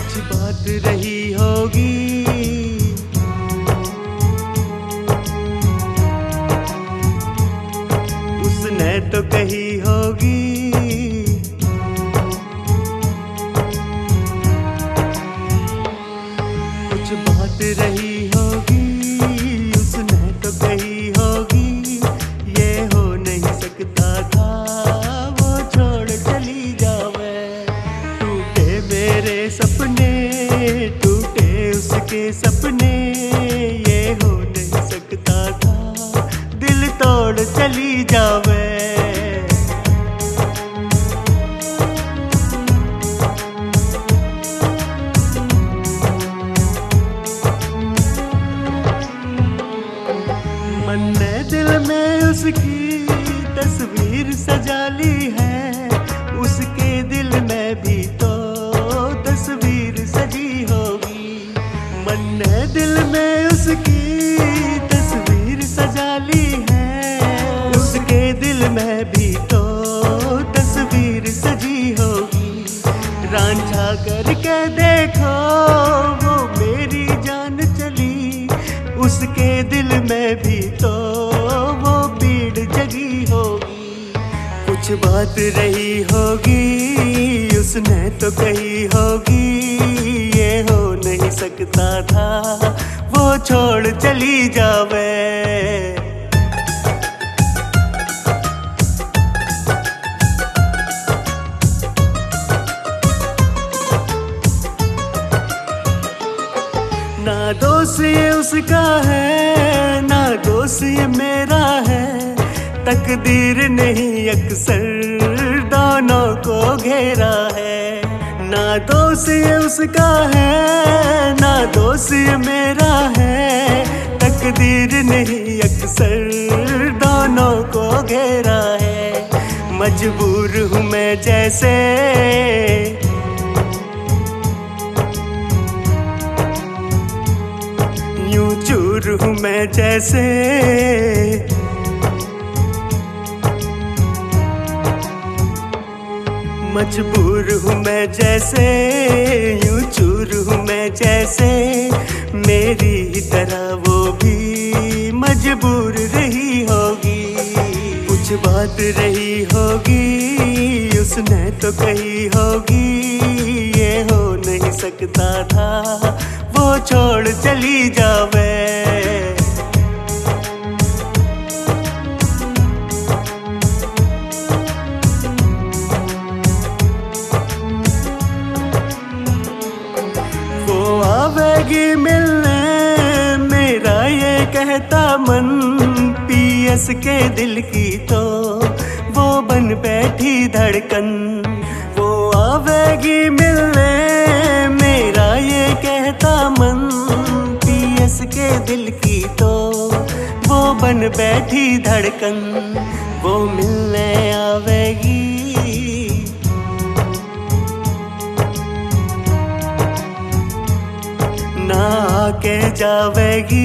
कुछ बात रही होगी, उसने तो कही होगी। कुछ बात रही होगी, उसने तो कही होगी। ये हो नहीं सकता था, वो छोड़ चली जावे। टूटे मेरे सपने, टूटे उसके सपने। ये हो नहीं सकता था, दिल तोड़ चली जावे। मन ने दिल में उसकी तस्वीर सजा ली है, उसके दिल में भी तो तस्वीर सजी होगी। मन ने दिल में उसकी तस्वीर सजा ली है, उसके दिल में भी तो तस्वीर सजी होगी। रांझा करके देखो, वो मेरी जान चली, उसके दिल में भी तो वो पीड़ जगी होगी। कुछ बात रही होगी, उसने तो कही होगी। ये हो नहीं सकता था, वो छोड़ चली जावे। ना दोष ये उसका है, ना दोष ये मेरा है। तकदीर नहीं अक्सर दोनों को घेरा है। ना दोष ये उसका है, ना दोष ये मेरा है। तकदीर नहीं अक्सर दोनों को घेरा है। मजबूर हूँ मैं जैसे, यूं चूर हूँ मैं जैसे। मजबूर हूँ मैं जैसे, यूं चूर हूँ मैं जैसे। मेरी ही तरह वो भी मजबूर रही होगी। कुछ बात रही होगी, उसने तो कही होगी। ये हो नहीं सकता था, वो छोड़ चली जावे। वो आवेगी मिलने, मेरा ये कहता मन। पीएस के दिल की तो वो बन बैठी धड़कन। वो आवेगी मिलने, मेरा ये कहता मन। पीएस के दिल की तो वो बन बैठी धड़कन। वो मिलने आवेगी, ना आके जावेगी।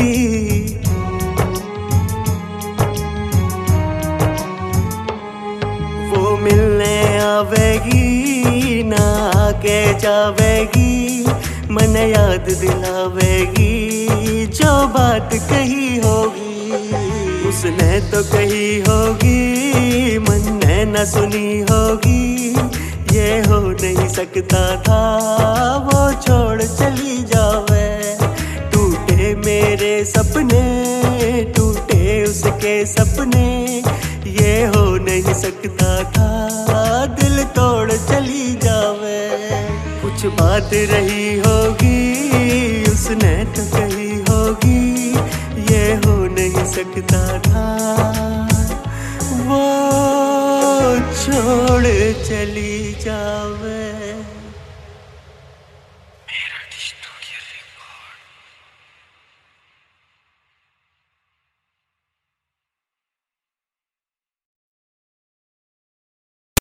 वो मिलने आवेगी, ना आके जावेगी। मन याद दिलावेगी, जो बात कही होगी। उसने तो कही होगी, मन ने न सुनी होगी। ये हो नहीं सकता था, वो छोड़ चली जावे। टूटे मेरे सपने, टूटे उसके सपने। ये हो नहीं सकता था, दिल तोड़ चली जावे। कुछ बात रही होगी, उसने तो कही होगी। ये हो नहीं सकता था, वो छोड़ चली जावे।